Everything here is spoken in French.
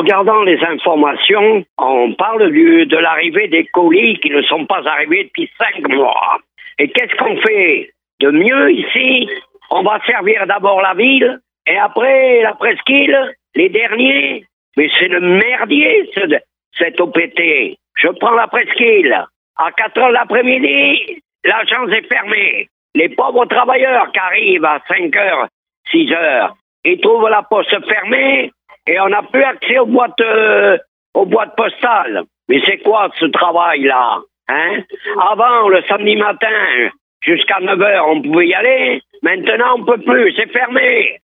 regardant les informations, on parle de l'arrivée des colis qui ne sont pas arrivés depuis 5 mois. Et qu'est-ce qu'on fait de mieux ici? On va servir d'abord la ville, et après la presqu'île, les derniers. Mais c'est le merdier, cet OPT. Je prends la presqu'île. À 4 heures l'après-midi, l'agence est fermée. Les pauvres travailleurs qui arrivent à 5 heures, 6 heures, ils trouvent la poste fermée et on n'a plus accès aux boîtes postales. Mais c'est quoi ce travail-là, hein? Avant, le samedi matin, jusqu'à 9 heures, on pouvait y aller. Maintenant, on peut plus, c'est fermé.